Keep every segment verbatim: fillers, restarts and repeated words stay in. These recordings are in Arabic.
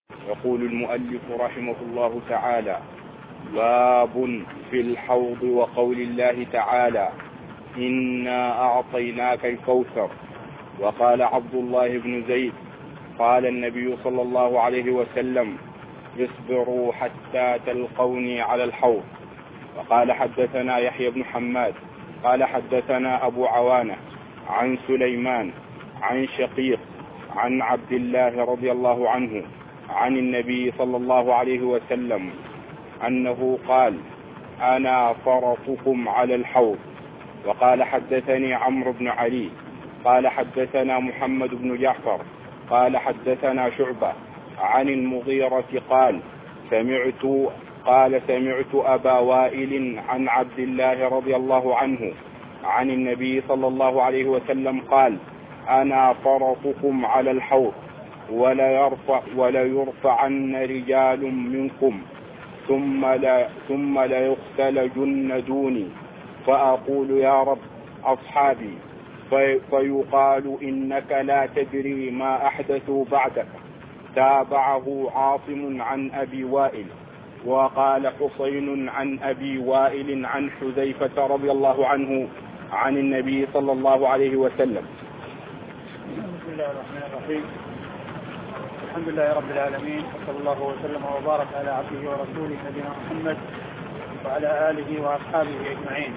يقول المؤلف رحمه الله تعالى: باب في الحوض وقول الله تعالى: إنا أعطيناك الكوثر. وقال عبد الله بن زيد: قال النبي صلى الله عليه وسلم: اصبروا حتى تلقوني على الحوض. وقال حدثنا يحيى بن حماد قال حدثنا أبو عوانة عن سليمان عن شقيق عن عبد الله رضي الله عنه عن النبي صلى الله عليه وسلم أنه قال: أنا فرطكم على الحوض. وقال حدثني عمرو بن علي قال حدثنا محمد بن جعفر قال حدثنا شعبة عن المغيرة قال سمعت قال سمعت أبا وائل عن عبد الله رضي الله عنه عن النبي صلى الله عليه وسلم قال: أنا فرطكم على الحوض ولا يرفع ولا يرفعن رجال منكم ثم لا ثم لا يختلجن دوني فأقول يا رب أصحابي في فيقال إنك لا تدري ما أحدثوا بعدك. تابعه عاصم عن أبي وائل. وقال حسين عن أبي وائل عن حذيفة رضي الله عنه عن النبي صلى الله عليه وسلم. بسم الله الرحمن الرحيم. الحمد لله رب العالمين، وصلى الله وسلم وبارك على عبده ورسوله نبينا محمد وعلى آله وأصحابه أجمعين.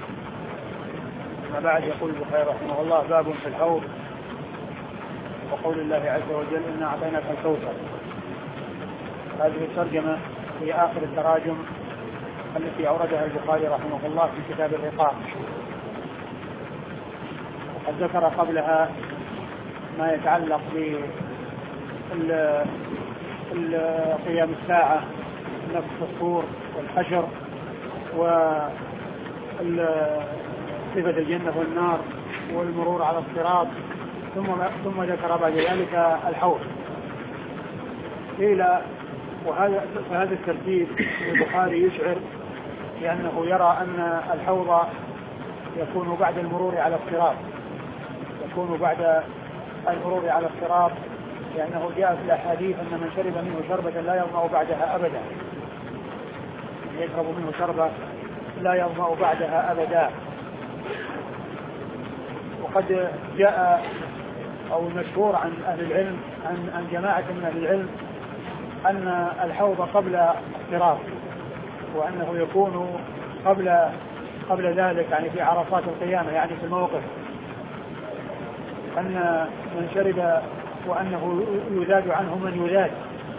أما بعد، يقول البخاري رحمه الله: باب في الحوض وقول الله عز وجل: إنا أعطيناك الكوثر. هذه الترجمة هي آخر التراجم التي أوردها البخاري رحمه الله في كتاب الرقاق، وقد ذكر قبلها ما يتعلق بقيام الساعة، نفخ الصور والحشر، وصفة الجنة والنار والمرور على الصراط، ثم ثم ذكر بعد ذلك الحوض. قيل وهذا فهذا الترتيب البخاري يشعر لأنه يرى أن الحوض يكون بعد المرور على الصراط، يكون بعد المرور على الصراط، لأنه جاء في الأحاديث أن من شرب منه شربة لا يظمأ بعدها أبدا، يشرب منه شربة لا يظمأ بعدها أبدا. وقد جاء أو المشهور عن أهل العلم عن عن جماعة من أهل العلم أن الحوض قبل الصراط، وأنه يكون قبل قبل ذلك، يعني في عرصات القيامة، يعني في الموقف، أن من شرب وأنه يذاد عنه من يذاد.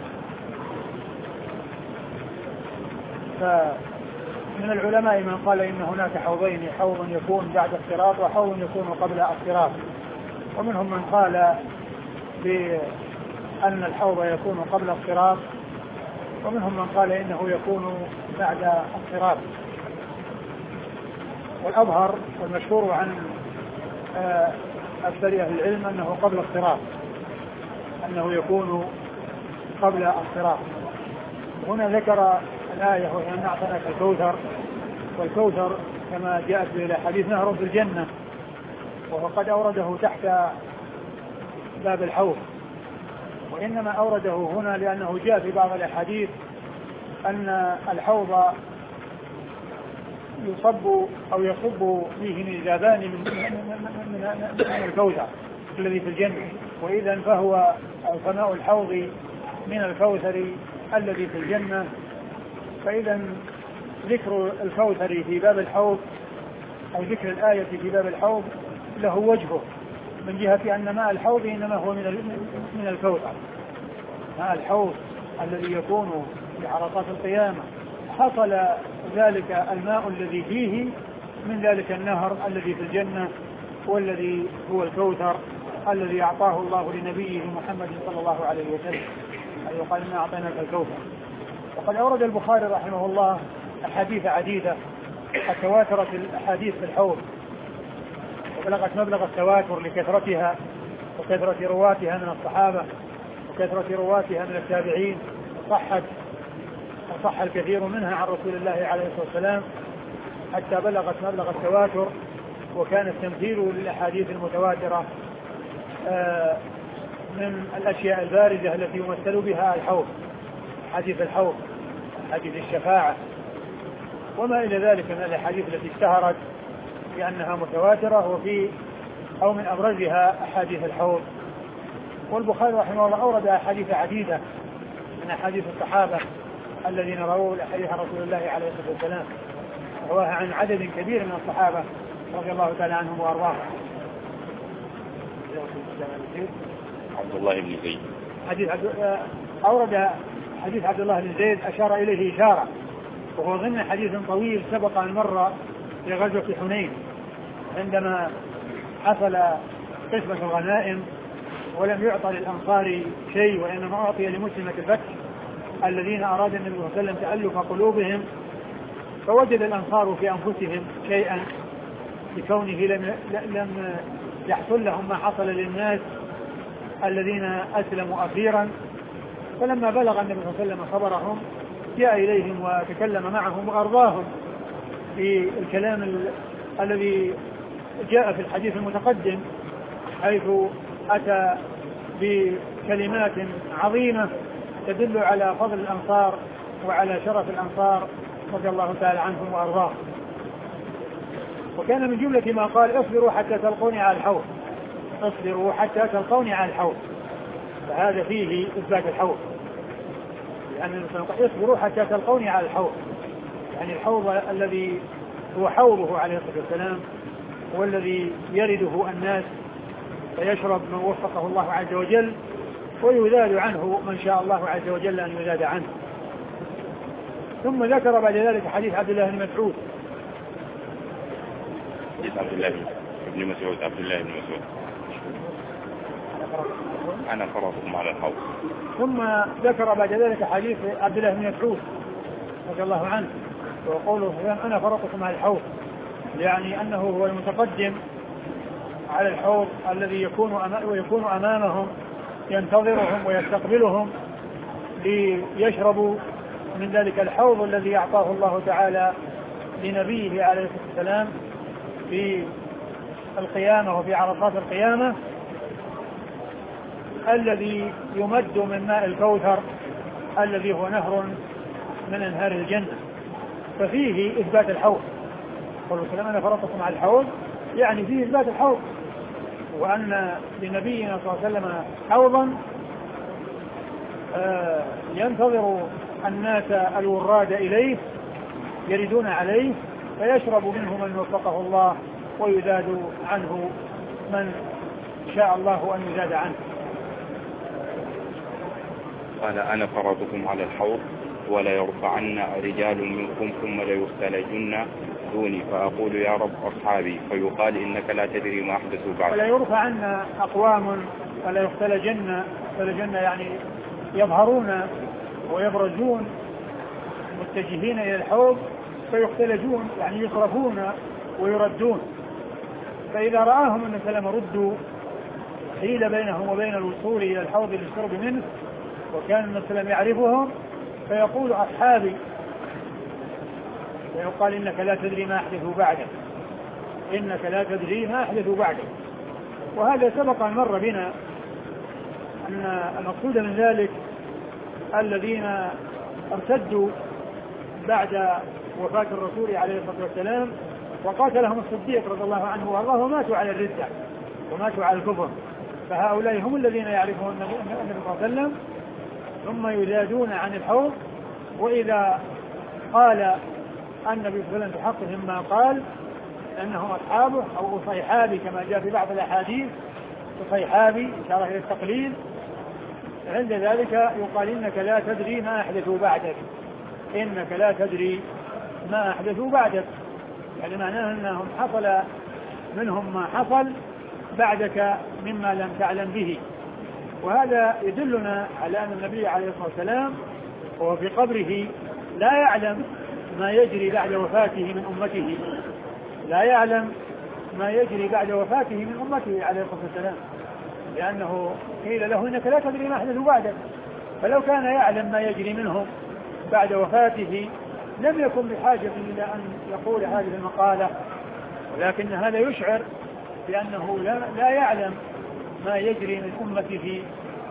فمن العلماء من قال إن هناك حوضين: حوض يكون بعد الصراط وحوض يكون قبل الصراط. ومنهم من قال بأن الحوض يكون قبل الصراط، ومنهم من قال إنه يكون بعد الصراط. والأظهر والمشهور عن أكثر أهل العلم أنه قبل الصراط، أنه يكون قبل الصراط. هنا ذكر الآية: وإن أعطيناك الكوثر. والكوثر كما جاءت به الأحاديث نهر في الجنة، وهو قد أورده تحت باب الحوض، وإنما أورده هنا لأنه جاء في بعض الأحاديث أن الحوض يصب أو يصب فيه نزابان من, من, من الكوثر الذي في الجنة، وإذا فهو فماء الحوض من الكوثر الذي في الجنة. فإذا ذكر الكوثر في باب الحوض أو ذكر الآية في باب الحوض له وجهه، من جهة أن ماء الحوض إنما هو من من الكوثر. ماء الحوض الذي يكون في عرصات القيامة حصل ذلك الماء الذي فيه من ذلك النهر الذي في الجنة، والذي هو الكوثر الذي أعطاه الله لنبيه محمد صلى الله عليه وسلم، أي قال: إنا أعطيناك الكوثر. وقد أورد البخاري رحمه الله أحاديث عديدة قد تواترت الأحاديث في الحوض، وبلغت مبلغ التواتر لكثرتها وكثرة رواتها من الصحابة وكثرة رواتها من التابعين، صحت وصح الكثير منها عن رسول الله عليه الصلاة والسلام حتى بلغت مبلغ من الأشياء البارزة التي يمثل بها الحوض، حديث الحوض، حديث الشفاعة، وما إلى ذلك من الأحاديث التي اشتهرت بأنها متواترة، وفي أو من أبرزها أحاديث الحوض. والبخاري رحمه الله أورد أحاديث عديدة من أحاديث الصحابة الذين رووا حديث رسول الله عليه الصلاة والسلام، رواها عن عدد كبير من الصحابة رضي الله تعالى عنهم وأرضاهم. عبد الله بن زيد حديث عبد أورد حديث عبد الله بن زيد أشار إليه إشارة، وهو ضمن حديث طويل سبق أن مر في غزوة حنين عندما حصل قسمة الغنائم ولم يعطى للأنصار شيء، وإنما أعطي لمسلمة الفتح الذين أراد النبي صلى الله عليه وسلم تألف قلوبهم، فوجد الأنصار في أنفسهم شيئا لكونه لم لم يحصل لهم ما حصل للناس الذين أسلموا أخيرا. فلما بلغ النبي صلى الله عليه وسلم خبرهم جاء إليهم وتكلم معهم وأرضاهم في الكلام ال... الذي جاء في الحديث المتقدم، حيث أتى بكلمات عظيمة تدل على فضل الأنصار وعلى شرف الأنصار رضي الله تعالى عنهم وأرضاهم. وكان من جملة ما قال: اصبروا حتى تلقوني على الحوض، اصبروا حتى تلقوني على الحوض، فهذا فيه إثبات الحوض، لأن اصبروا حتى تلقوني على الحوض، يعني الحوض الذي هو حوضه عليه الصلاة والسلام هو الذي يرده الناس فيشرب من وفقه الله عز وجل، ويذاد عنه من شاء الله عز وجل أن يذاد عنه. ثم ذكر بعد ذلك حديث عبد الله بن مسعود حديث عبد الله بن مسعود عبد الله بن مسعود أنا فرطكم على الحوض. ثم ذكر بعد ذلك حديث عبد الله بن مسعود رضي الله عنه وقوله: أنا فرطكم على الحوض، يعني أنه هو المتقدم على الحوض الذي يكون ويكون أمامهم ينتظرهم ويستقبلهم ليشربوا من ذلك الحوض الذي أعطاه الله تعالى لنبيه عليه الصلاة والسلام في القيامة وفي عرصات القيامة، الذي يمد من ماء الكوثر الذي هو نهر من أنهار الجنة. ففيه إثبات الحوض، قل وسلم أنا فرطكم على الحوض، يعني فيه إثبات الحوض، وأن لنبينا صلى الله عليه وسلم حوضا آه ينتظر الناس الوراد إليه يردون عليه فيشرب منه من وفقه الله ويزاد عنه من شاء الله أن يزاد عنه. قال: أنا فرطكم على الحوض ولا يرفعن رجال منكم ثم ليختلجن دوني فأقول يا رب أصحابي، فيقال إنك لا تدري ما أحدثوا بعد. ولا يرفعن أقوام ولا يختلجن، يختلجن يعني يظهرون ويبرزون متجهين إلى الحوض فيختلجون يعني يصرفون ويردون. فإذا رآهم أن سلم ردوا حيل بينهم وبين الوصول إلى الحوض للشرب منه، وكان النبي صلى الله عليه وسلم يعرفهم، فيقول أصحابي، ويقال إنك لا تدري ما أحدثوا بعدك، إنك لا تدري ما أحدثوا بعدك. وهذا سبق أن مر بنا أن المقصود من ذلك الذين ارتدوا بعد وفاة الرسول عليه الصلاة والسلام وقاتلهم الصديق رضي الله عنه وارضاه وماتوا على الردة وماتوا على الكفر، فهؤلاء هم الذين يعرفون النبي صلى الله عليه وسلم، ثم يزادون عن الحوض. وإذا قال النبي صلى الله عليه وسلم بحقهم ما قال أنهم أصحابه أو أصيحابي كما جاء في بعض الأحاديث، أصيحابي إشارة إلى التقليد، عند ذلك يقال إنك لا تدري ما أحدثوا بعدك، إنك لا تدري ما أحدثوا بعدك، يعني معناه أنهم حصل منهم ما حصل بعدك مما لم تعلم به. وهذا يدلنا على أن النبي عليه الصلاة والسلام وهو في قبره لا يعلم ما يجري بعد وفاته من أمته، لا يعلم ما يجري بعد وفاته من أمته عليه الصلاة والسلام، لأنه قيل له إنك لا تدري ما أحدثوا بعدك، فلو كان يعلم ما يجري منهم بعد وفاته لم يكن بحاجة إلى أن يقول هذه المقالة، ولكن هذا يشعر بأنه لا, لا يعلم ما يجري من أمته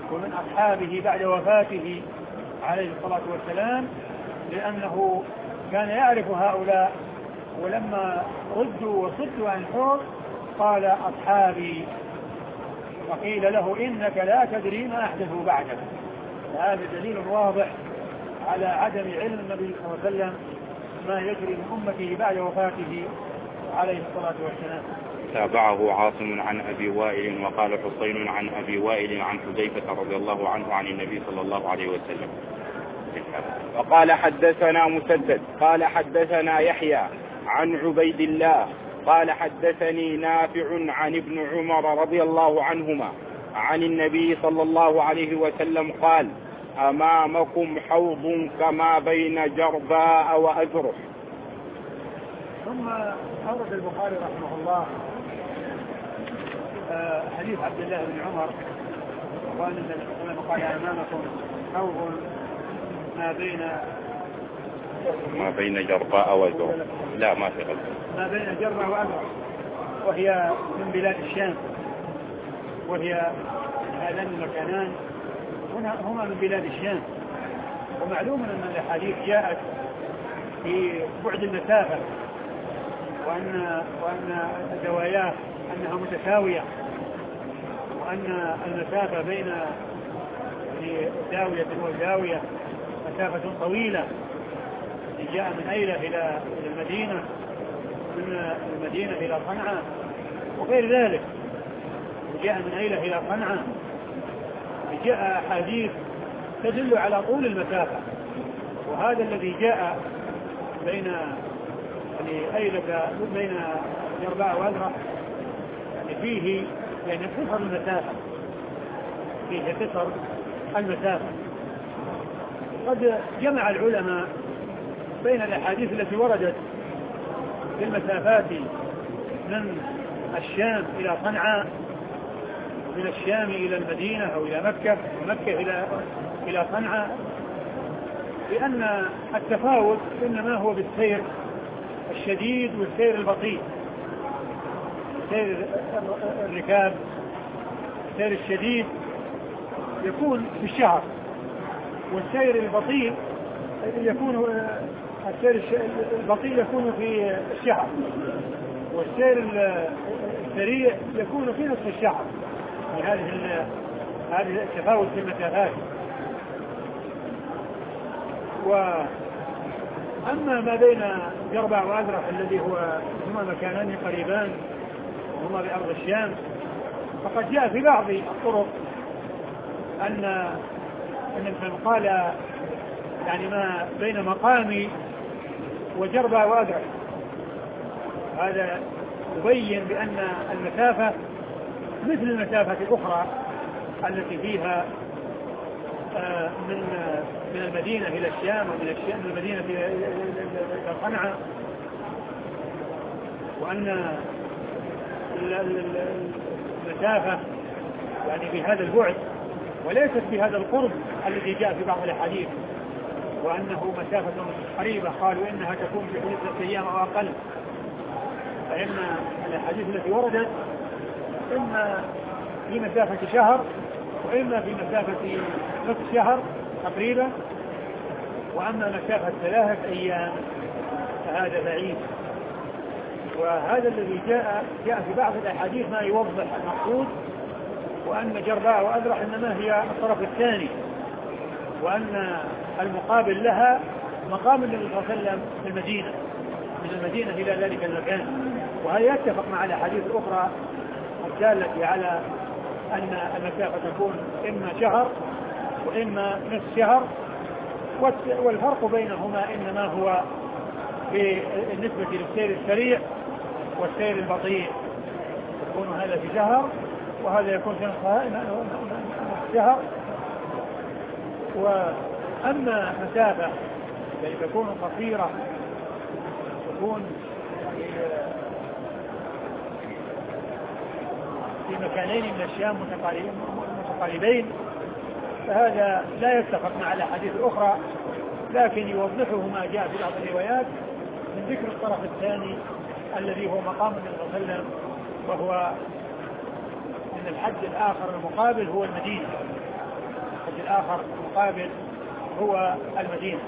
ومن أصحابه بعد وفاته عليه الصلاة والسلام، لأنه كان يعرف هؤلاء، ولما ردوا وصدوا عن الحوض قال أصحابي، وقيل له إنك لا تدري ما أحدثوا بعدك. هذا دليل واضح على عدم علم النبي صلى الله عليه وسلم ما يجري من أمته بعد وفاته عليه الصلاة والسلام. تابعه عاصم عن أبي وائل، وقال حسين عن أبي وائل عن حذيفة رضي الله عنه عن النبي صلى الله عليه وسلم. وقال حدثنا مسدد قال حدثنا يحيى عن عبيد الله قال حدثني نافع عن ابن عمر رضي الله عنهما عن النبي صلى الله عليه وسلم قال: أمامكم حوض كما بين جرباء وأجرح. ثم أورد البخاري رحمه الله حديث عبد الله بن عمر وأن النبي صلى الله عليه وسلم قال: أمامكم حوض ما بين ما بين جرباء وأجرح. لا ما في غلط. ما بين جرباء وأجرح، وهي من بلاد الشام، وهي هذان المكانان هما من بلاد الشام. ومعلوم أن الأحاديث جاءت في بعد المسافة، وأن وأن زواياه أنها متساوية، وأن المسافة بين زاوية وزاوية مسافة طويلة. جاء من أيلة إلى المدينة، من المدينة إلى صنعاء وغير ذلك، جاء من أيلة إلى صنعاء. جاء حديث تدل على طول المسافة، وهذا الذي جاء بين يعني أيلة بين جرباء وأجرح يعني فيه يعني قصر المسافة، فيه قصر المسافة. قد جمع العلماء بين الأحاديث التي وردت في المسافات من الشام إلى صنعاء، من الشام إلى المدينة أو إلى مكة، ومكة إلى إلى صنعاء، لأن التفاوت إنما هو بالسير الشديد والسير البطيء. سير الركاب السير الشديد يكون في الشهر، والسير البطيء يكون السير البطيء يكون في الشهر، والسير السريع يكون في نصف الشهر. هذه هذه التفاوت في المسافات. وأما ما بين جرباء وأجرح الذي هو هما مكانان قريبان هما بأرض الشام، فقد جاء في بعض الطرق أن أن من قال يعني ما بين مقامي وجرباء وأجرح، هذا يبين بأن المسافة مثل المسافة الأخرى التي فيها من من المدينة إلى الشام، ومن الشام من المدينة إلى صنعاء، وأن المسافة يعني بهذا البعد وليست بهذا القرب الذي جاء في بعض الأحاديث، وأنه مسافة قريبة قالوا إنها تكون في حدود ثلاثة أيام أو أقل. فإن الأحاديث التي وردت إما في مسافة شهر وإما في مسافة نصف شهر تقريبا، وأما مسافة ثلاثة أيام فهذا بعيد. وهذا الذي جاء جاء في بعض الأحاديث ما يوضح المقصود، وأن جرباء وأجرح إنما هي الطرف الثاني، وأن المقابل لها مقام النبي صلى الله عليه وسلم في المدينة، من المدينة إلى ذلك المكان. وهذا يتفق مع الأحاديث الأخرى الدالة على أن المسافة تكون إما شهر وإما نصف شهر، والفرق بينهما إنما هو بالنسبة للسير السريع والسير البطيء، يكون هذا في شهر وهذا يكون في نصف شهر. وأما مسافة يعني تكون قصيرة تكون في مكانين من الشام متقاربين، فهذا لا يتفق مع الأحاديث الأخرى، لكن يوضحه ما جاء في بعض الروايات من ذكر الطرف الثاني الذي هو مقام النبي صلى الله عليه وسلم، وهو من الحد الآخر المقابل هو المدينة، الحد الآخر المقابل هو المدينة.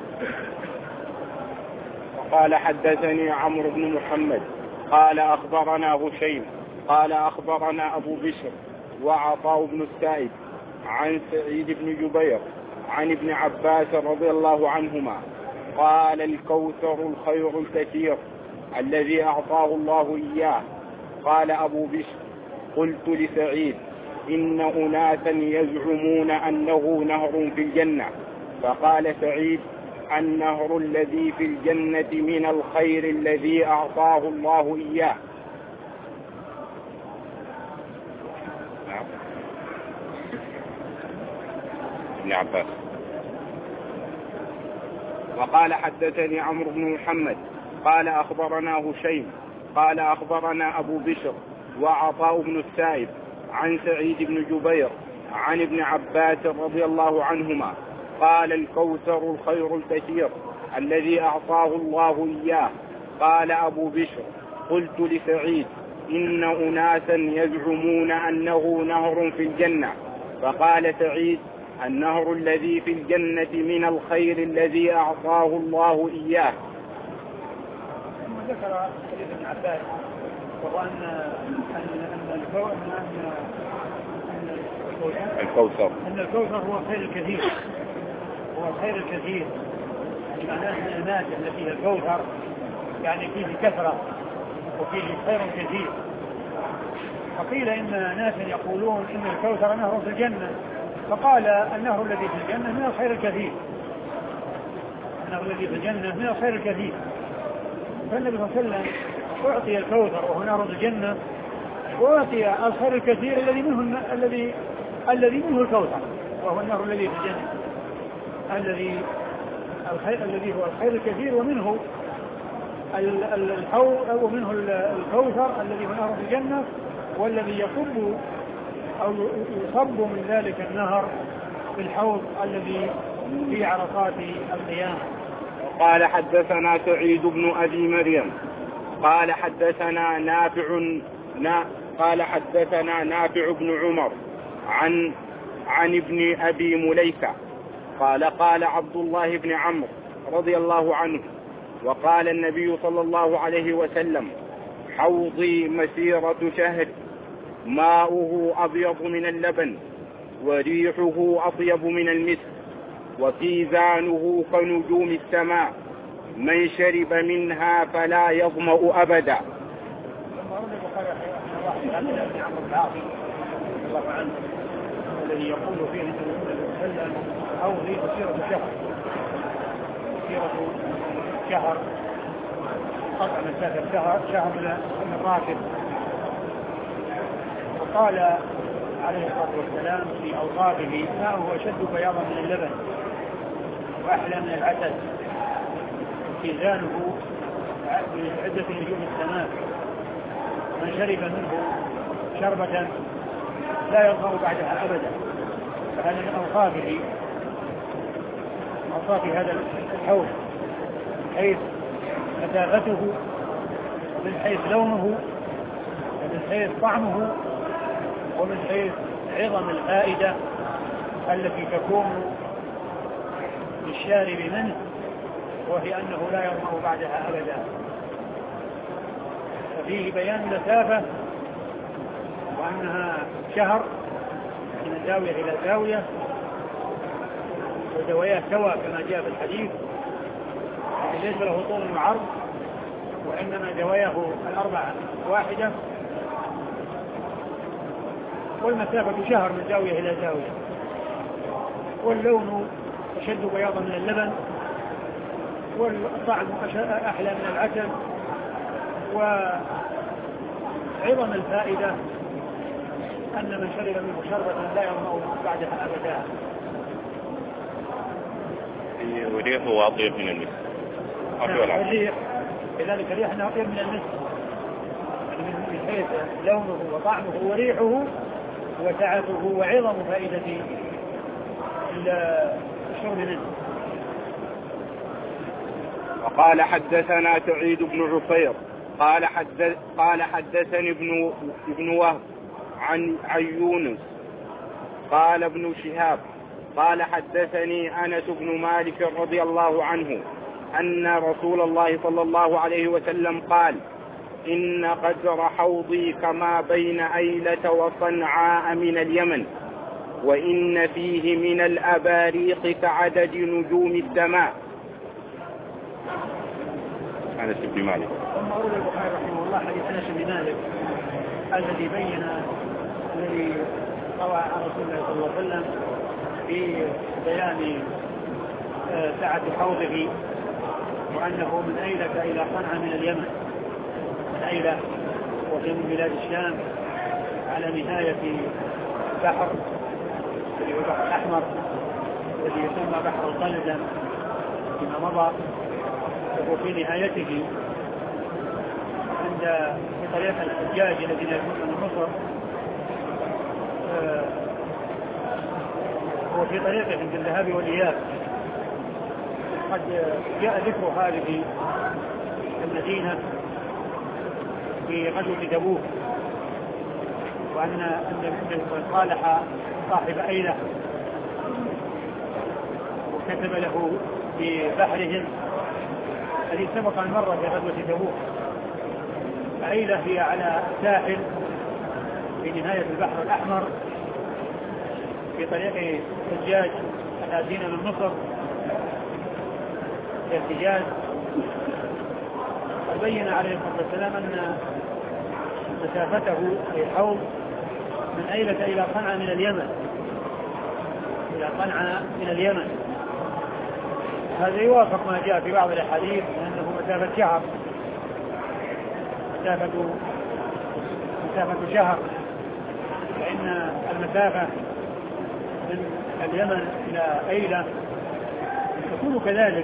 قال حدثني عمرو بن محمد قال أخبرنا هشيم قال أخبرنا أبو بشر وعطاء بن السائب عن سعيد بن جبير عن ابن عباس رضي الله عنهما قال الكوثر الخير الكثير الذي أعطاه الله إياه. قال أبو بشر قلت لسعيد إن أناسا يزعمون أنه نهر في الجنة. فقال سعيد النهر الذي في الجنة من الخير الذي أعطاه الله إياه. ابن عباس. وقال حدثني عمرو بن محمد قال أخبرنا هشيم قال أخبرنا أبو بشر وعطاء بن السائب عن سعيد بن جبير عن ابن عباس رضي الله عنهما قال الكوثر الخير الكثير الذي أعطاه الله إياه. قال أبو بشر قلت لسعيد إن أناسا يزعمون أنه نهر في الجنة. فقال سعيد النهر الذي في الجنة من الخير الذي أعطاه الله إياه. ثم ذكر حديث ابن عباس وهو أن الكوثر أن الكوثر هو الخير الكثير هو الخير الكثير يعني معناه أن الناس التي فيها الكوثر يعني فيه كثرة وفيه خير كثير. وقيل إن ناسا يقولون إن الكوثر نهر في الجنة فقال النهر الذي في الجنة من الخير الكثير النهر الذي في الجنة من الخير الكثير. فالنبي صلى الله عليه وسلم أعطي الكوثر وهو نهر الجنة وأعطي الخير الكثير الذي منه الذي الذي منه الكوثر وهو النهر الذي في الجنة الذي الخير الذي هو الخير الكثير ومنه الحوض ومنه الكوثر الذي هو نهر في الجنة والذي يصب أو يصب من ذلك النهر في الحوض الذي في عرصات القيامة. قال حدثنا سعيد بن أبي مريم قال حدثنا نافع نا قال حدثنا نافع بن عمر عن عن ابن أبي مليكة قال قال عبد الله بن عمرو رضي الله عنه وقال النبي صلى الله عليه وسلم حوضي مسيرة شهر ماؤه أبيض من اللبن وريحه أطيب من المسك وكيزانه كنجوم السماء من شرب منها فلا يظمأ أبدا. الذي يقول فيه النبي حوضي مسيرة شهر مسيرة شهر قطع مسافة شهر شهر من الراكب. وقال عليه الصلاة والسلام في أوصافه ماءه أشد بياضا من اللبن وأحلى من العسل كيزانه بعدة نجوم السماء من شرب منه شربة لا يظهر بعدها أبدا. فهذا من أوصافه أوصاف هذا الحوض من حيث نزاهته ومن حيث لونه ومن حيث طعمه ومن حيث عظم الفائدة التي تكون للشارب منه وهي أنه لا يظمأ بعدها أبدا. ففيه بيان المسافة وأنها شهر من زاوية إلى زاوية وزواياه سواء كما جاء في الحديث ليس له طول وعرض وإنما زواياه الأربعة واحدة والمسافة شهر من زاوية إلى زاوية واللون أشد بياضا من اللبن والطعم أحلى من العسل وعظم الفائدة أن من شرب منه شربة لا يظمأ بعدها أبدا. وريحه أطيب من المسك. الريح لذلك الريح أنه أطيب من المسك من حيث لونه وطعمه وريحه وسعته وعظم فائدة الشرب منه. وقال حدثنا سعيد بن عفير قال حدث قال حدثني ابن ابن وهب عن عن يونس قال ابن شهاب قال حدثني أنس بن مالك رضي الله عنه أن رسول الله صلى الله عليه وسلم قال إن قدر حوضي كما بين أيلة وصنعاء من اليمن، وإن فيه من الأباريق كعدد نجوم السماء. أنس بن مالك. ثم أورد البخاري رحمه الله حديث أنس بن مالك الذي بين الذي روى عن رسول الله صلى الله عليه وسلم في بيان سعة حوضه، وأنه من أيلة إلى صنعاء من اليمن، من أيلة وهي من بلاد الشام على نهاية بحر الذي هو البحر الأحمر الذي يسمى بحر القلزم فيما مضى، وهو في نهايته عند في طريق الحجاج الذين يكونون من مصر، هو في طريقه عند الذهاب والإياب. قد جاء ذكر هذه المدينة في غزوة تبوك، وأن النبي صالح صاحب أيلة وكتب له في بحرهم الذي سبق أن مر في غزوة تبوك. أيلة هي على ساحل في نهاية البحر الأحمر في طريق الحجاج الآتين من مصر في الحجاز. وبين عليه الصلاة والسلام أن مسافته في حوض من أيلة إلى صنعاء من اليمن، إلى صنعاء من اليمن. هذا يوافق ما جاء في بعض الأحاديث أنه مسافة شهر، مسافة مسافة شهر، فإن المسافة من اليمن إلى أيلة تكون كذلك.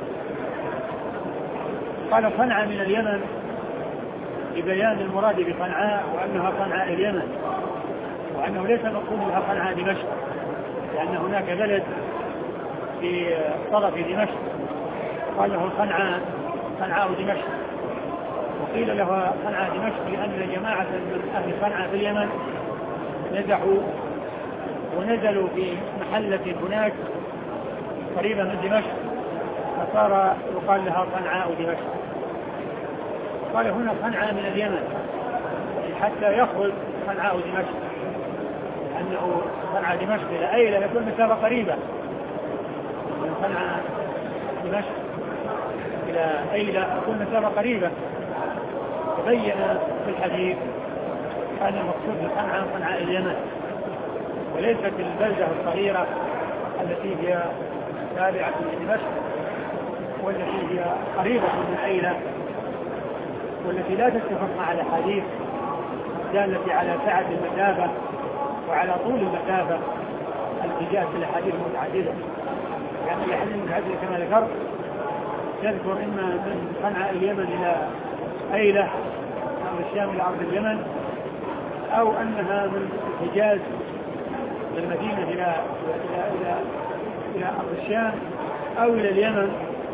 قال صنعاء من اليمن لبيان المراد بصنعاء وأنها صنعاء اليمن، وأنه ليس مقصود بها صنعاء دمشق، لأن هناك بلد في طرف دمشق قال له صنعاء صنعاء دمشق، وقيل له صنعاء دمشق لأن جماعة من أهل صنعاء في اليمن نزحوا ونزلوا في محلة هناك قريبة من دمشق، فصار يقال لها صنعاء دمشق. قال هنا صنعاء من اليمن حتى يخرج صنعاء دمشق، لأنه صنعاء دمشق إلى أيلة يكون مسافة قريبة من صنعاء دمشق إلى أيلة يكون مسافة قريبة. تبين في الحديث أن المقصود بصنعاء صنعاء اليمن، وليست البلدة الصغيرة التي هي تابعة لدمشق والتي هي قريبة من أيلة، والتي لا تتفق مع الأحاديث الدالة على سعة المسافة وعلى طول المسافة التي جاءت في الأحاديث المتعددة. يعني الأحاديث المتعددة كما ذكرت تذكر إما من صنعاء اليمن إلى أيلة أو الشام إلى أرض اليمن، أو أنها من الحجاز من المدينة إلى إلى إلى إلى أرض الشام أو إلى اليمن،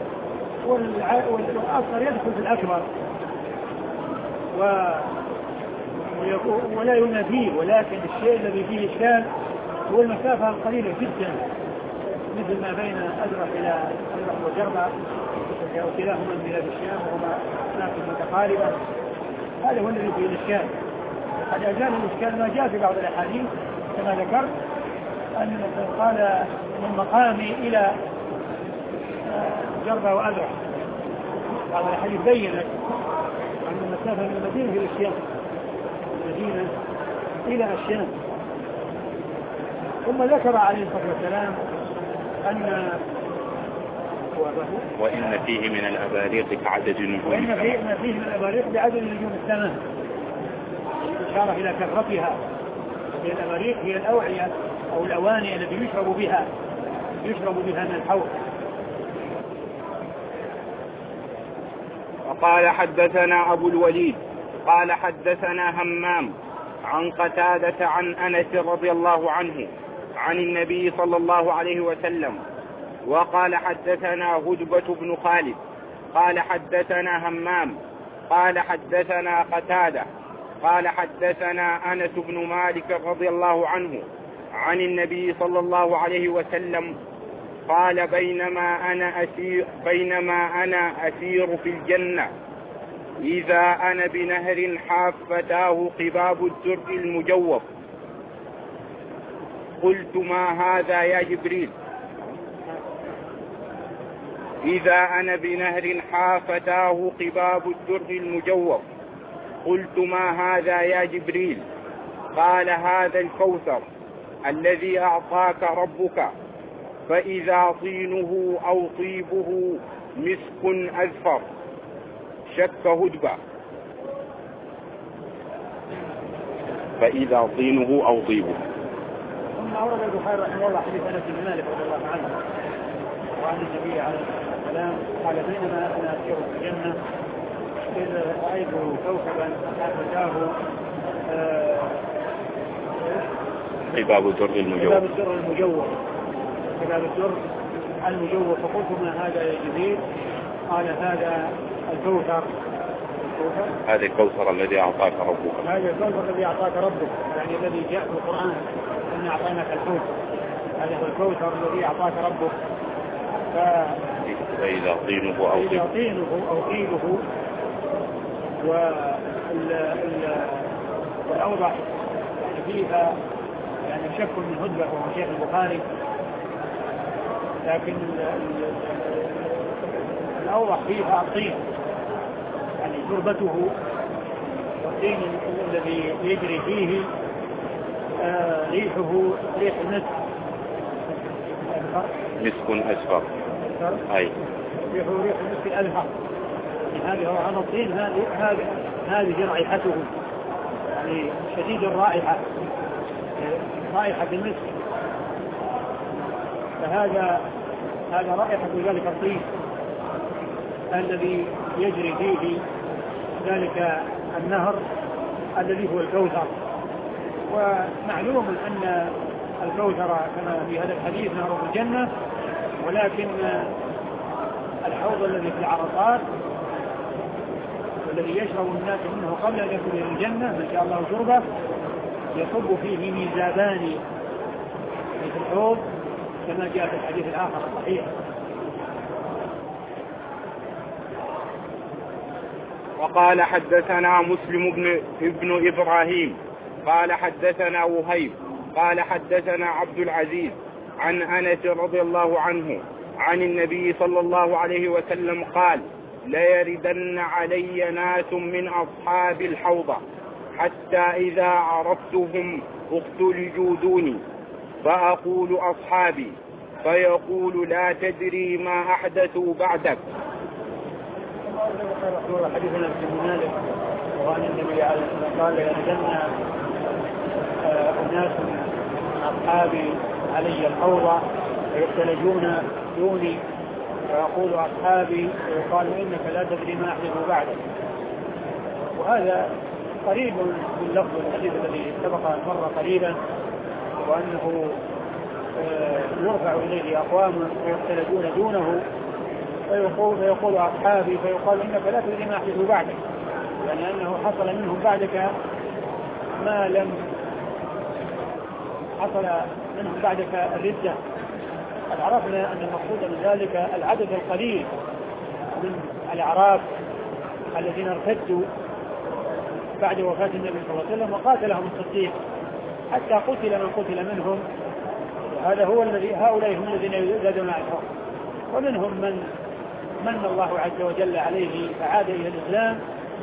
والأصغر يدخل في الأكبر و... ولا ينافيه، ولكن الشيء الذي فيه إشكال هو المسافة القليلة جدا، مثل ما بين أزرق إلى أزرق وجربة، وكلاهما من بلاد الشام وهما أماكن متقاربة. هذا هو الذي فيه الإشكال. قد أزال الإشكال ما جاء في بعض الأحاديث كما ذكرت أن قال من مقامي إلى جربة وأزرق. بعض الأحاديث بيّنت أن المسافة من المدينة إلى الشام، المدينة إلى الشام. ثم ذكر عليه الصلاة والسلام أن وإن فيه من الأباريق كعدد نجوم وإن فيه, فيه من الأباريق بعدد نجوم السماء، إشارة إلى كثرتها. هي الأباريق هي الأوعية أو الأواني التي يشرب بها يشرب بها من الحوض. وقال حدثنا أبو الوليد قال حدثنا همام عن قتادة عن أنس رضي الله عنه عن النبي صلى الله عليه وسلم. وقال حدثنا هدبة بن خالد قال حدثنا همام قال حدثنا قتادة قال حدثنا أنس بن مالك رضي الله عنه عن النبي صلى الله عليه وسلم قال بينما أنا أسير, بينما أنا أسير في الجنة إذا أنا بنهر حافتاه قباب الدر المجوف قلت ما هذا يا جبريل إذا أنا بنهر حافتاه قباب الدر المجوف قلت ما هذا يا جبريل قال هذا الكوثر الذي أعطاك ربك فإذا طينه أو طيبه مسك أزفر شك هدبة فإذا طينه أو طيبه. ثم أورد البخاري رحمه الله حديث أنس بن مالك رضي الله عنه وعن النبي عليه الصلاة والسلام قال بينما أنا أسير في الجنة إذ رأيت كوكبا حافتاه قباب الدر المجوف قباب الدر المجوف قباب الدر المجوف فقلت ما هذا يا جبريل قال هذا الكوثر هذا الكوثر الذي أعطاك ربك هذا الكوثر الذي أعطاك ربك يعني الذي جاء في القرآن إن أعطيناك الحوت هذا هو الكوثر الذي أعطاك ربك ف... فإذا طينه أو طيبه فإذا طينه أو طيبه والأوضح يعني فيها يعني شك من هدبة وهو شيخ البخاري لكن الأوضح فيها الطين يعني تربته والطين الذي يجري فيه آه ريحه ريح المسك مسك أسفر أي ريحه ريح المسك الأزهر هذه هو عن الطين هذه هذه رائحته يعني شديد الرائحة رائحة المسك فهذا هذا رائحة ذلك الطين الذي يجري فيه ذلك النهر الذي هو الكوثر. ومعلوم أن الكوثر كما في هذا الحديث نهر في الجنة ولكن الحوض الذي في العرصات والذي يشرب الناس منه قبل أن يدخلوا الجنة ما شاء الله شربه يصب فيه ميزابان في الحوض كما جاء في الحديث الآخر الصحيح. وقال حدثنا مسلم بن ابن إبراهيم قال حدثنا وهيب قال حدثنا عبد العزيز عن أنس رضي الله عنه عن النبي صلى الله عليه وسلم قال ليردن علي ناس من أصحاب الحوضة حتى إذا عرفتهم اختلجوا دوني فأقول أصحابي فيقول لا تدري ما أحدثوا بعدك. حديثنا في مالك وعن النبي عليه الصلاة والسلام قال ليردن أناس من أصحابي علي الحوضة فيختلجون دوني فيقول أصحابي ويقال إنك لا تدري ما أحدث بعدك. وهذا قريب من لفظ الحديث الذي سبق مر قريبا وأنه يرفع إليه أقوام ويختلجون دونه فيقول, فيقول أصحابي فيقال إنك لا تدري ما أحدث بعدك يعني أنه حصل منهم بعدك ما لم حصل منهم بعدك الردة. قد عرفنا أن المقصود من ذلك العدد القليل من الأعراب الذين ارتدوا بعد وفاة النبي صلى الله عليه وسلم وقاتلهم الصديق حتى قتل من قتل منهم. هذا هو الذي هؤلاء هم الذين يزادون على الحق ومنهم من من الله عز وجل عليه فعاد إلى الإسلام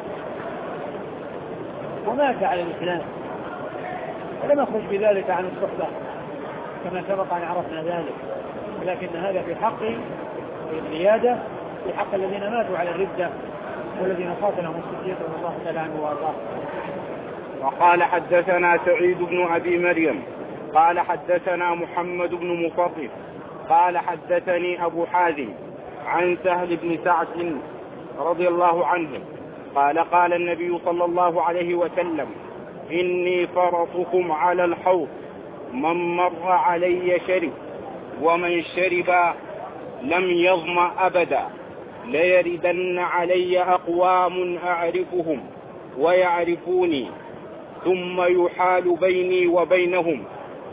ومات على الإسلام ولم يخرج بذلك عن الصحبة كما سبق أن عرفنا ذلك ولكن هذا في حق الزيادة في حق الذين ماتوا على الردة والذين قاتلهم الصديق رضي الله تعالى عنه وارضاه. وقال حدثنا سعيد بن أبي مريم قال حدثنا محمد بن مصرف قال حدثني أبو حازم عن سهل بن سعد رضي الله عنه قال قال النبي صلى الله عليه وسلم إني فرطكم على الحوض من مر علي شرب ومن شرب لم يظمأ أبدا ليردن علي أقوام أعرفهم ويعرفوني ثم يحال بيني وبينهم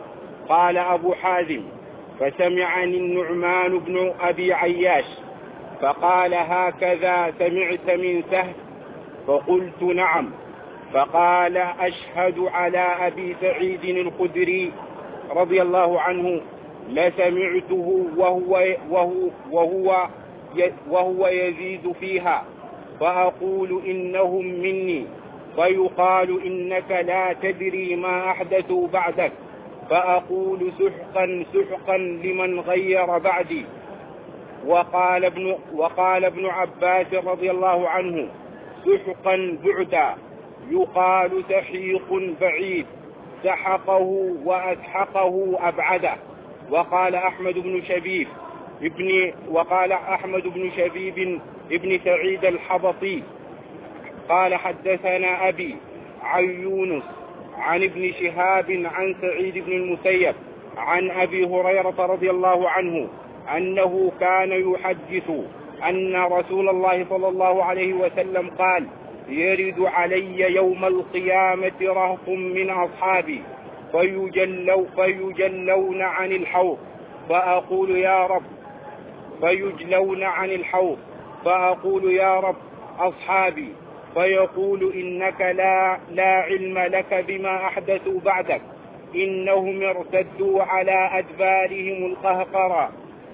قال أبو حازم: فسمعني النعمان بن أبي عياش فقال: هكذا سمعت من سهل؟ فقلت: نعم. فقال: أشهد على أبي سعيد الخدري رضي الله عنه لسمعته وهو, وهو, وهو, وهو يزيد فيها، فأقول إنهم مني، فيقال إنك لا تدري ما أحدثوا بعدك، فأقول سحقا سحقا لمن غير بعدي. وقال ابن, وقال ابن عباس رضي الله عنه: سحقا بعدا، يقال سحيق بعيد، سحقه وأسحقه أبعده. وقال أحمد بن شبيب ابن وقال أحمد بن شبيب ابن سعيد الحبطي قال: حدثنا أبي عن يونس عن ابن شهاب عن سعيد بن المسيب عن أبي هريرة رضي الله عنه أنه كان يحدث أن رسول الله صلى الله عليه وسلم قال: يرد علي يوم القيامة رهط من أصحابي فيجلو فيجلون عن الحوض، فأقول يا رب فيجلون عن الحوض فأقول يا رب أصحابي، فيقول: إنك لا, لا علم لك بما أحدثوا بعدك، إنهم ارتدوا على أدبارهم القهقرى.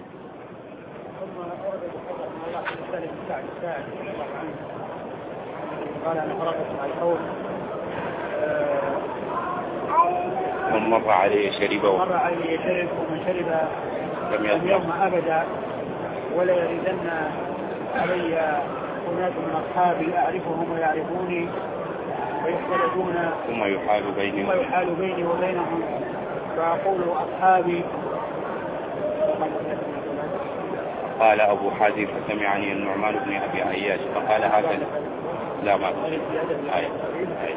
قال: أنا فرقت مع الحوض من مر عليه شربه مر عليه شرب ومن شرب اليوم أبدا، ولا يردن علي أناس من أصحابي أعرفهم ويعرفوني ويختلفون ثم يحال بيني ثم يحال بيني وبينهم، فأقول أصحابي. قال أبو حازم: فسمعني النعمان بن أبي عياش فقال: هكذا. لا ما آية. آية.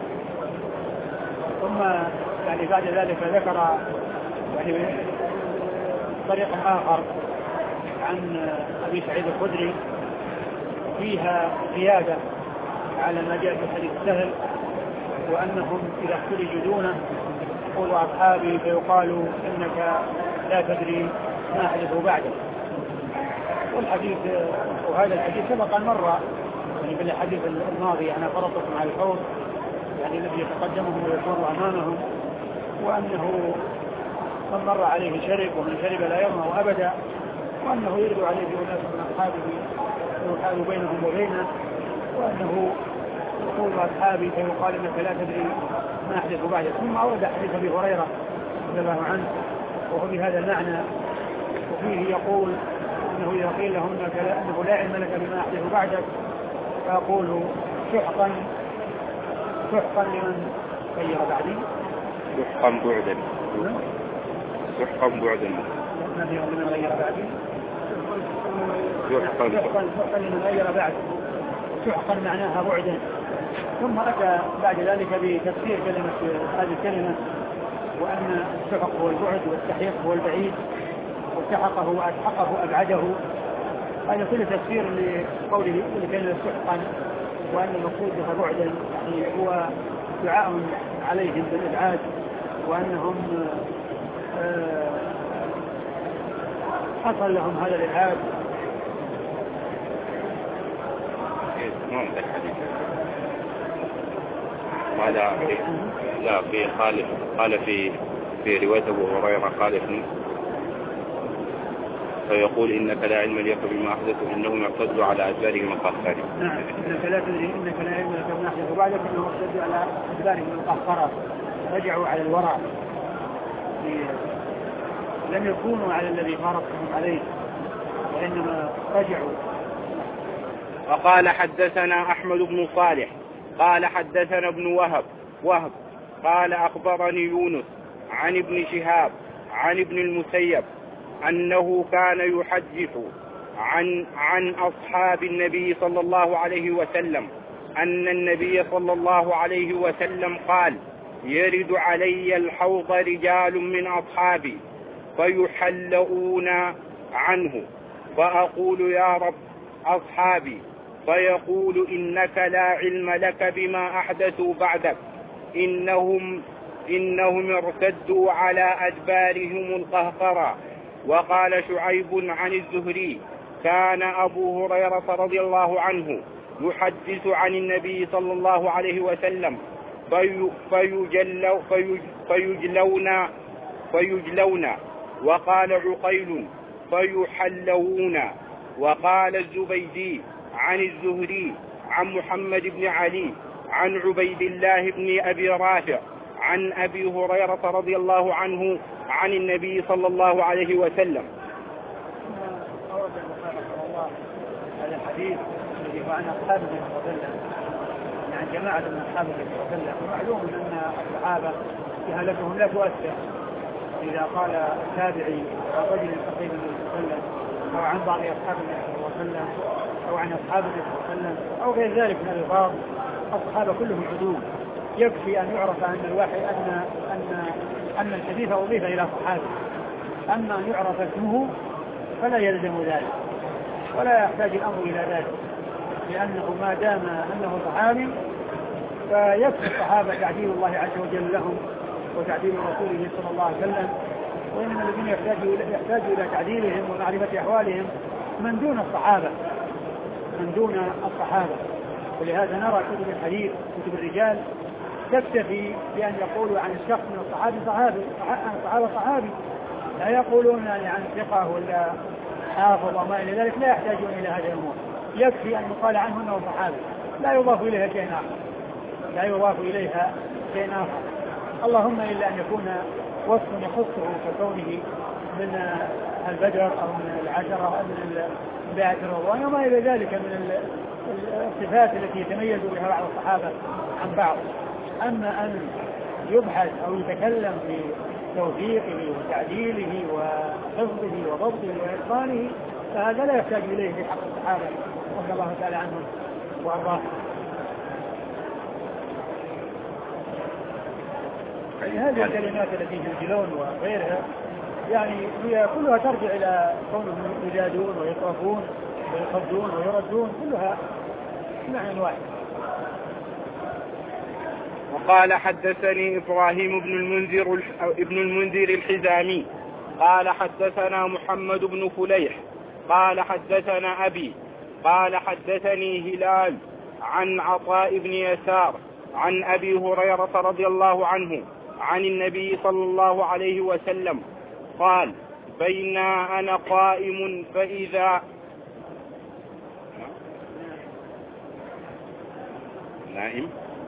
ثم يعني بعد ذلك ذكر يعني طريق آخر عن أبي سعيد الخدري فيها زيادة على ما جاء في حديث سهل، وأنهم إذا اختلجوا دونه يقولوا أصحابي، فيقال إنك لا تدري ما أحدث بعدك. والحديث وهذا الحديث سبق أن مر يعني في الحديث الماضي: أنا فرطكم على الحوض، يعني الذي يتقدمهم ويكون أمامهم، وأنه من مر عليه شرب ومن شرب لا يرمه أبدا، وأنه يرد عليه أناس من أصحابه ويحال بينهم وبينه، وأنه يقول أصحابي فيقال إنك لا تدري ما أحدث بعدك. ثم أورد حديث أبي هريرة رضي الله عنه وهو بهذا المعنى، وفيه يقول أنه إذا قيل لهم أنه لا علم لك بما أحدث بعدك فأقول سحقا سحقا لمن غير بعدي. سحقا بعدا سحقا بعدا لمن غير بعدي سحقا سحقا لمن غير بعدي، سحقا معناها بعدا. ثم أتى بعد ذلك بتفسير كلمة هذه الكلمة، وأن السحق هو البعد والسحيق هو البعيد، وسحقه وأسحقه أبعده. هذا كل تفسير لقوله كلمة سحقا، وأن المقصود بها بعدا يعني هو دعاء عليهم بالإبعاد، وأنهم حصل لهم هذا الإبعاد. هذا لا في خالف قال في في رواية أبو هريرة خالف، فيقول إنك لا علم لك بما أحدثوا إنهم يرتدوا على أدبارهم القهقرى. نعم، إنك لا تدري إنك لا علم لك بما أحدثوا بعدك إنهم يرتدوا على أدبارهم القهقرى، رجعوا على الورع، لم يكونوا على الذي فارقهم عليه وإنما رجعوا. وقال: حدثنا أحمد بن صالح قال حدثنا ابن وهب وهب قال أخبرني يونس عن ابن شهاب عن ابن المسيب أنه كان يحدث عن عن أصحاب النبي صلى الله عليه وسلم أن النبي صلى الله عليه وسلم قال: يرد علي الحوض رجال من أصحابي فيحلؤون عنه، فأقول يا رب أصحابي، فيقول إنك لا علم لك بما أحدثوا بعدك، إنهم إنهم ارتدوا على أدبارهم القهقرى. وقال شعيب عن الزهري كان أبو هريرة رضي الله عنه يحدث عن النبي صلى الله عليه وسلم في فيجلو في فيجلون فيجلون وقال عقيل فيحلون. وقال الزبيدي عن الزهري عن محمد بن علي عن عبيد الله بن أبي رافع عن أبي هريرة رضي الله عنه عن النبي صلى الله عليه وسلم. أورد البخاري رحمه الله هذا الحديث الذي عن أصحاب النبي صلى الله عليه وسلم، يعني جماعة من أصحاب النبي صلى الله عليه وسلم. ومعلوم أن الصحابة جهالتهم لا تؤثر إذا قال التابعي عن رجل تقريبا النبي صلى الله عليه وسلم أو عن بعض أصحاب النبي صلى الله عليه وسلم أو عن أصحاب النبي صلى الله عليه وسلم أو غير ذلك من الألفاظ. الصحابة كلهم عدول، يكفي أن يعرف أن الواحد أن أن أن الحديث أضيف إلى صحابي، أما أن يعرف اسمه فلا يلزم ذلك ولا يحتاج الأمر إلى ذلك، لأنه ما دام أنه صحابي فيكفي الصحابة تعديل الله عز وجل لهم وتعديل رسوله صلى الله عليه وسلم. وإنما الذين يحتاجوا يحتاجوا إلى تعديلهم ومعرفة أحوالهم من دون الصحابة من دون الصحابة. ولهذا نرى كتب الحديث كتب الرجال تكتفي بأن يقولوا عن الشخص من الصحابي صحابي عن الصحابة صحابي، لا يقولون يعني عن ثقة ولا حافظ وما إلى ذلك، لا يحتاجون إلى هذه الأمور. يكفي أن يقال عنه أنه صحابي، لا يضاف إليها شيء آخر لا يضاف إليها شيء آخر اللهم إلا أن يكون وصف يخصه ككونه من البدر أو من العشرة أو من البيعة الرضوان وما إلى ذلك من الصفات التي يتميز بها بعض الصحابة عن بعض. أما أن يبحث أو يتكلم بتوثيقه وتعديله وحفظه وضبطه وإتقانه فهذا لا يحتاج إليه في حق الصحابة رضي الله تعالى عنهم وأرضاهم. يعني هذه الكلمات التي يجلون وغيرها يعني هي كلها ترجع إلى كونهم يجادون ويصرفون ويصدون ويردون، كلها معنى واحد. وقال حدثني إبراهيم بن المنذر ابن المنذر الحزامي قال حدثنا محمد بن فليح قال حدثنا أبي قال حدثني هلال عن عطاء بن يسار عن أبي هريرة رضي الله عنه عن النبي صلى الله عليه وسلم قال بينا أنا قائم فإذا نائم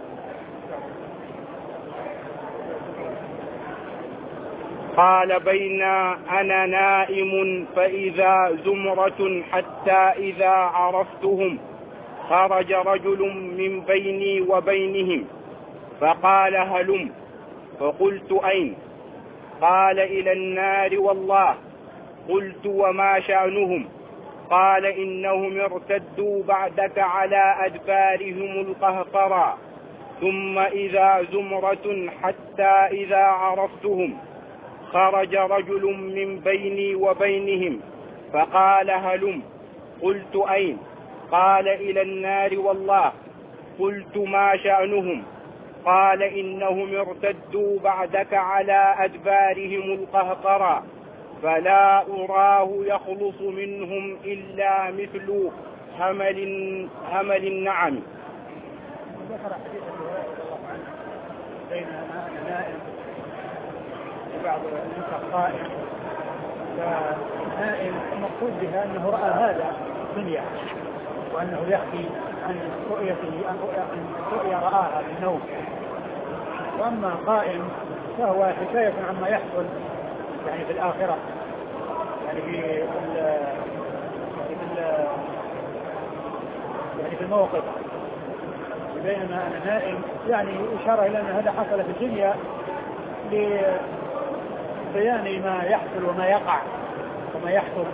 قال بينا أنا نائم فإذا زمرة حتى إذا عرفتهم خرج رجل من بيني وبينهم فقال هلم، فقلت أين؟ قال إلى النار والله. قلت وما شأنهم؟ قال إنهم ارتدوا بعدك على أدبارهم القهقرى ثم إذا زمرة حتى إذا عرفتهم خرج رجل من بيني وبينهم فقال هلم. قلت أين؟ قال إلى النار والله. قلت ما شأنهم؟ قال إنهم ارتدوا بعدك على أدبارهم القهقرى فلا أراه يخلص منهم إلا مثل همل همل النعم. ذكر حديث أبي هريرة رضي الله عنه بين نائم وبعض النسخ قائم، فالنائم المقصود بها أنه رأى هذا الدنيا وأنه يحكي عن رؤيته عن رؤيا رآها في النوم. وأما قائم فهو حكاية عما يحصل يعني في الآخرة، يعني في ال في ال يعني في الموقف. بينما أنا نائم يعني إشارة إلى أن هذا حصل في الدنيا لبيان ما يحصل وما يقع وما يحصل.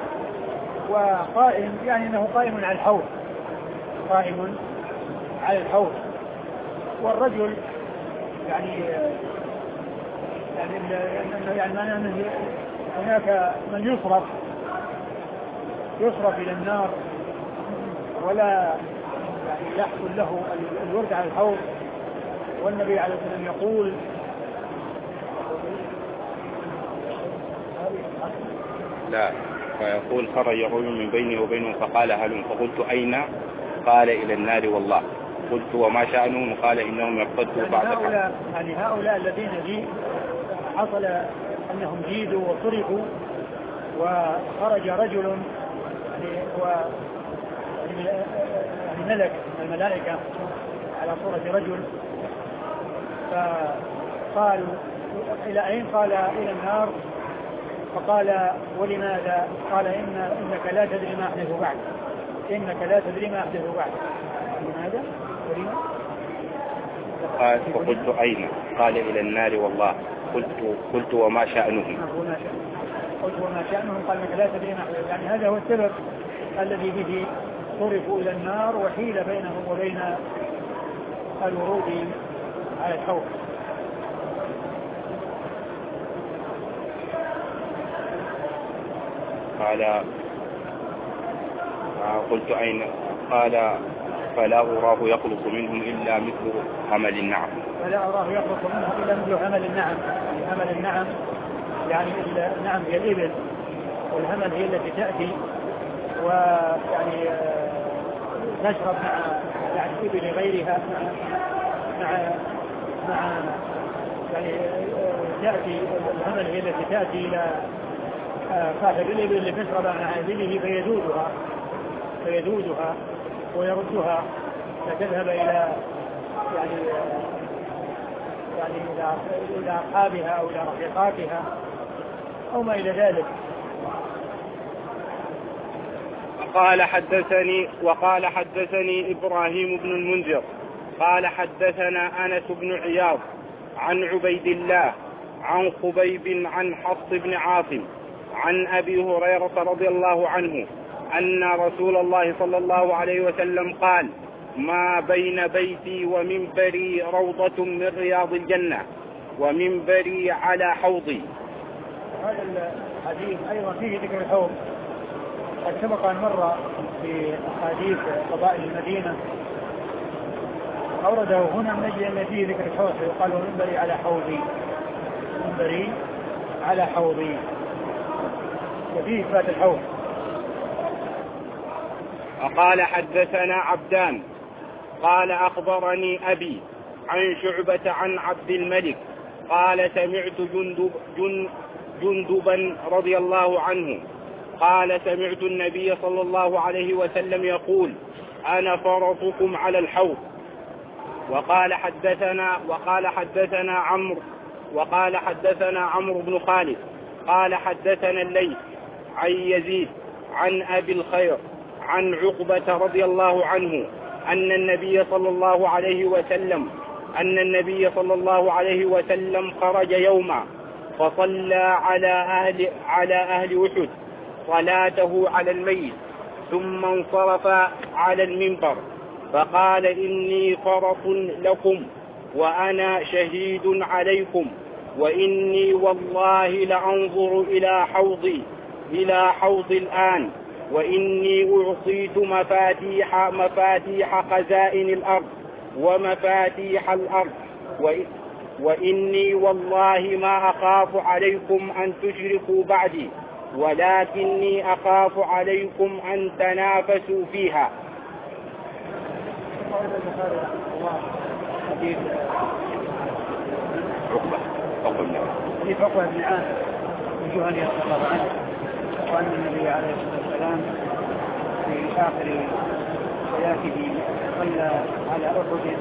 وقائم يعني أنه قائم على الحوض قائم على الحوض. والرجل يعني يعني يعني معناه أنه هناك من يصرف يصرف إلى النار ولا يعني يحصل له الورد على الحوض. والنبي عليه الصلاة والسلام يقول لا، فيقول خرج رجل من بيني وبينهم فقال هلم، فقلت أين؟ قال إلى النار والله. قلت وما شأنهم؟ قال إنهم ارتدوا يعني بعد هؤلاء يعني هؤلاء الذين جي حصل أنهم جيدوا وصرفوا وخرج رجل يعني هو يعني ملك من الملائكة على صورة رجل، فقالوا إلى أين؟ قال إلى النار. فقال ولماذا؟ قال إن إنك لا تدري ما أحدث بعد، إنك لا تدري ما أحدث بعد. لماذا؟ ولما؟ قال فقلت أين؟ قال إلى النار والله. قلت قلت وما شأنهم؟ قلت وما شأنهم؟ قال إنك لا تدري ما أحدث. يعني هذا هو السبب الذي به صرفوا إلى النار وحيل بينهم وبين الورود على الحوض. قال قلت أين؟ قال فلا أراه يخلص منهم إلا مثل حمل النعم. فلا أراه يخلص منهم إلا مثل حمل النعم. حمل النعم يعني النعم هي الإبل، والهمل هي التي تأتي ويعني تشرب مع يعني إبل غيرها مع مع, مع يعني تأتي الهمل هي التي تأتي إلى صاحب الإبل اللي تشرب مع إبله فيذودها فيذودها ويردها فتذهب إلى يعني يعني إلى إلى أصحابها أو إلى رفيقاتها أو ما إلى ذلك. قال حدثني وقال حدثني إبراهيم بن المنذر قال حدثنا أنس بن عياض عن عبيد الله عن خبيب عن حفص بن عاصم عن أبي هريرة رضي الله عنه أن رسول الله صلى الله عليه وسلم قال ما بين بيتي ومنبري روضة من رياض الجنة ومنبري على حوضي. هذا الحديث أيضا فيه ذكر الحوض، قد سبق أن مر في أحاديث قبائل المدينة، أورده هنا من أجل أن فيه ذكر الحوض، يقال منبري على حوضي، منبري على حوضي، وفيه إثبات الحوض. قال حدثنا عبدان قال أخبرني أبي عن شعبة عن عبد الملك قال سمعت جندب جن جندبا رضي الله عنه قال سمعت النبي صلى الله عليه وسلم يقول أنا فرطكم على الحوض. وقال حدثنا وقال حدثنا عمرو وقال حدثنا عمرو بن خالد قال حدثنا الليث عن يزيد عن أبي الخير عن عقبة رضي الله عنه أن النبي صلى الله عليه وسلم أن النبي صلى الله عليه وسلم خرج يوما فصلى على أهل على أهل أحد صلاته على الميت ثم انصرف على المنبر فقال إني فرط لكم وأنا شهيد عليكم وإني والله لأنظر إلى حوضي إلى حوض الآن وإني أعطيت مفاتيح مفاتيح خزائن الأرض ومفاتيح الأرض وإني والله ما أخاف عليكم أن تشركوا بعدي ولكني أخاف عليكم أن تنافسوا فيها. عقبة عقبة بن عامر الجهني رضي الله عنه وأن النبي عليه الصلاة والسلام في آخر حياته صلى على أحد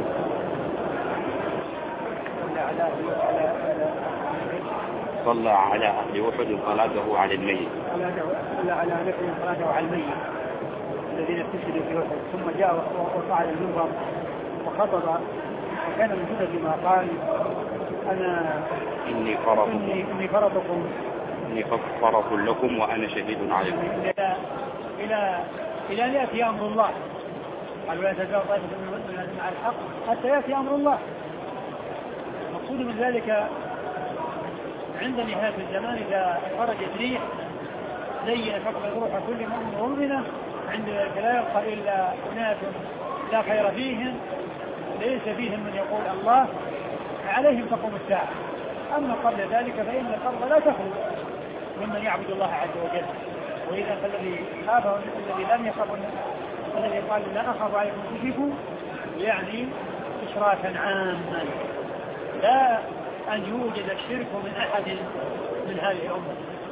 صلى على أهل أحد صلاته على الميت صلى على أهل أحد صلاته على الميت الذين استشهدوا في أحد ثم جاء وصعد المنبر وخطب وكان من جملة ما قال أنا إني فرط إني, إني فرطكم إني فرط لكم وأنا شهيد عليكم إلى إلى إلى أن يأتي أمر الله. قال ولا تزال طائفة من المؤمنين على الحق حتى يأتي أمر الله. مقصود من ذلك عند نهاية الزمان إذا خرجت ريح زين فقد روح كل مؤمن ومؤمنة عند ذلك لا يبقى إلا أناس لا خير فيهم ليس فيهم من يقول الله عليهم تقوم الساعة أما قبل ذلك فإن الأرض لا تخلو ممن يعبد الله عز وجل. وإذا فالذي خافه الذي لم يخاف الذي قال لا أخاف عليكم تشركوا يعني إشراكا عاما، لا أن يوجد الشرك من أحد من هذه الأمة.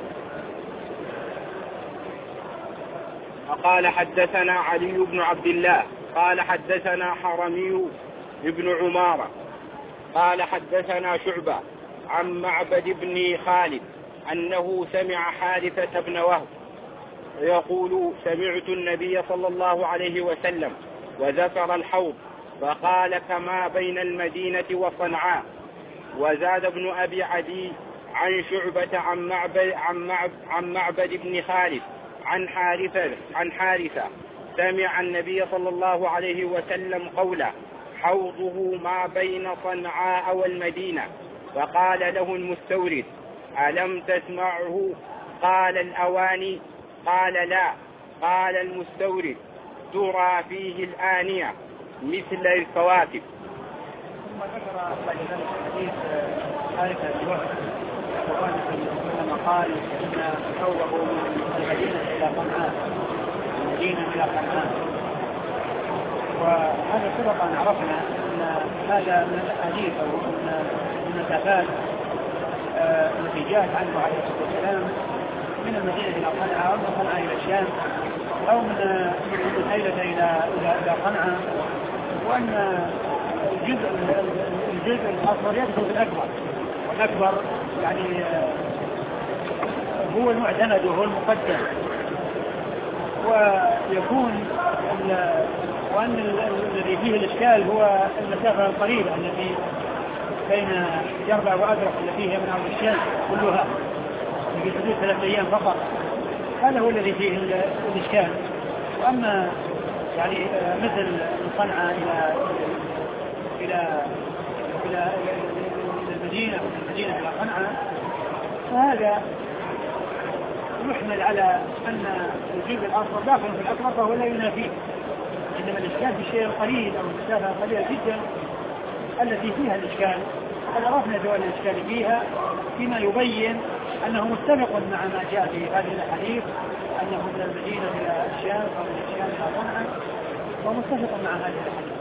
وقال حدثنا علي بن عبد الله قال حدثنا حرمي بن عمارة قال حدثنا شعبة عن معبد بن خالد أنه سمع حارثة بن وهب يقول سمعت النبي صلى الله عليه وسلم وذكر الحوض فقال كما بين المدينة وصنعاء. وزاد ابن أبي عدي عن شعبة عن معبد, عن معبد, عن معبد بن خالد عن حارثة, عن حارثة سمع النبي صلى الله عليه وسلم قوله حوضه ما بين صنعاء والمدينة. فقال له المستورد ألم تسمعه؟ قال الأواني. قال لا. قال المستورد ترى فيه الآنية مثل الكواكب. ثم ذكر بعد ذلك حديث حارثة بن وهب لما قال إن حوضه من المدينة إلى صنعاء المدينة إلى صنعاء. وهذا سبق عرفنا أن هذا من الأحاديث أو من المسافات التي جاءت عنه عليه الصلاة والسلام من المدينة إلى صنعاء أو من صنعاء إلى الشام أو من الحيلة إلى إلى صنعاء، وأن الجزء الجزء الأصغر يدخل في الأكبر، والأكبر يعني هو المعتمد وهو المقدم. ويكون وأن الذي فيه الإشكال هو المسافة القريبة التي بين يربع وأدرك التي هي من أرض الشام كلها في حدود ثلاثة أيام فقط. هذا هو الذي فيه الإشكال. وأما يعني مثل صنعاء إلى إلى إلى المدينة ومن المدينة إلى صنعاء فهذا يحمل على أن الجزء الأصغر داخل في الأكبر فهو لا ينافيه. إنما الإشكال في الشيء القليل أو المسافة القليلة جدا التي فيها الإشكال. قد عرفنا جوال الإشكال فيها فيما يبين أنه متفق مع ما جاء في هذه الحديث أنه من المدينة إلى الشام أو من الشام إلى صنعاء، ومتفق مع هذه الحديث.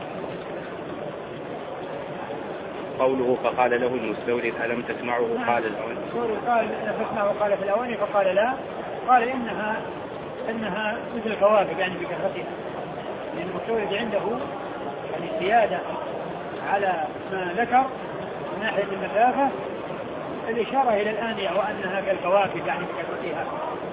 قوله فقال له المستورد ألم تسمعه؟ قال الأواني. المستورد قال ألم تسمعه؟ قال في الأواني. فقال لا. قال إنها إنها مثل الكواكب يعني بكثرتها. لأن المستورد عنده يعني زيادة على ما ذكر من ناحية المسافة الإشارة إلى الآنية وأنها كالكواكب يعني بكثرتها.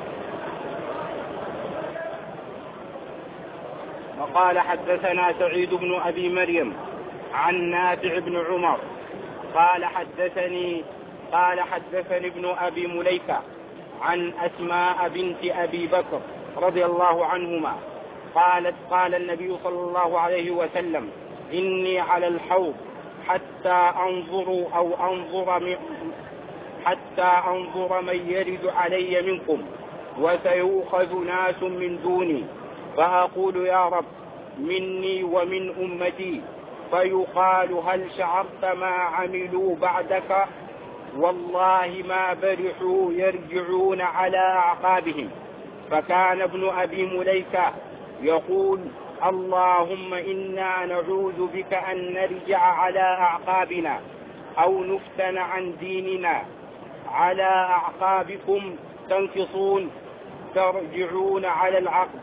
وقال حدثنا سعيد بن أبي مريم عن نافع بن عمر قال حدثني قال حدثني ابن أبي مليكة عن أسماء بنت أبي بكر رضي الله عنهما قالت قال النبي صلى الله عليه وسلم إني على الحوض حتى أنظر أو أنظر من حتى أنظر من يرد علي منكم وسيؤخذ ناس من دوني فأقول يا رب مني ومن أمتي فيقال هل شعرت ما عملوا بعدك؟ والله ما برحوا يرجعون على أعقابهم. فكان ابن أبي مليكة يقول اللهم إنا نعوذ بك أن نرجع على أعقابنا أو نفتن عن ديننا. على أعقابكم تنكصون ترجعون على العقب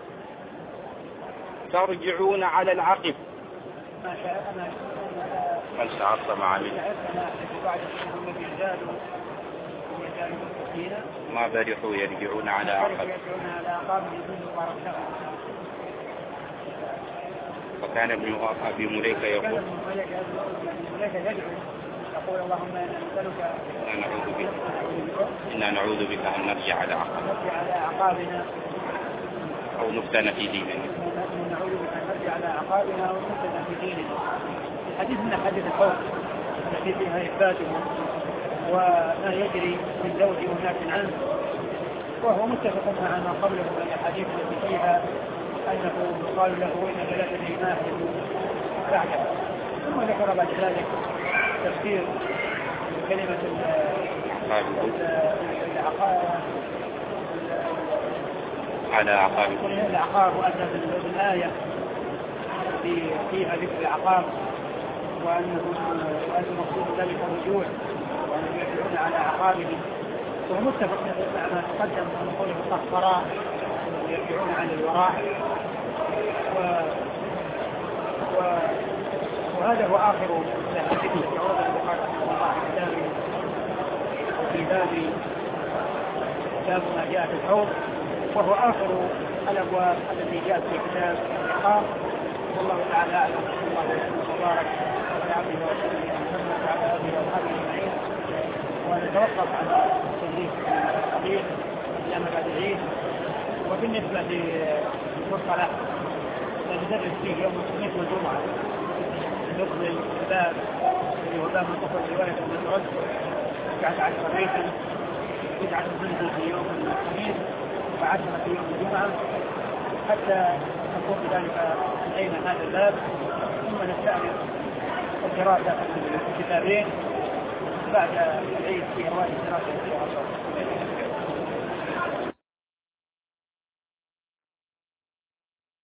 ترجعون على العقب. هل شعرت مع عمل ما برحوا يرجعون على أعقابهم. فكان ابن أبي مليكة يقول يقول اللهم إنا نسألك إنا نعوذ بك أن نرجع على أعقابنا أو نفتن في ديننا. نعوذ بك أن نرجع على أعقابنا أو نفتن في ديننا. الحديث من حديث الحوض التي فيها إثباته وما يجري من زوج وناس عنه، وهو متفق مع ما قبله من الحديث التي فيها أنه قال له إنك لا تدري ما أحدث بعده. ثم ذكر بعد ذلك تفسير كلمة على عقاب العقاب، وأن الآية في فيها ذكر العقاب، وأنه وأن المقصود ذلك الرجوع، وأنهم يرجعون على عقابهم، وهو متفق مع ما تقدم من قوله الصفراء يرجعون عن الوراء. و... و... وهذا هو آخر الحديث الذي ورد البخاري رحمه الله في كتابه في باب باب ما جاء في الحوض، وهو آخر الأبواب التي جاءت في كتاب العقاب. والله تعالى أعلم. الله وبارك على عبده ورسوله محمد وعلى آله وصحبه أجمعين. ونتوقف عن التدريس القليل إلى ما بعد العيد. وبالنسبة للمصطلح ندرس فيه يوم الاثنين والجمعة، نكمل الباب الذي هو باب منتصف رواية المسعود تسعة عشر بيتا، تسعة تنزل في يوم الخميس وعشرة في يوم الجمعة، حتى نكون بذلك انتهينا هذا الباب. ثم نستأنف الدراسة في الكتابين بعد العيد في رواية الدراسة في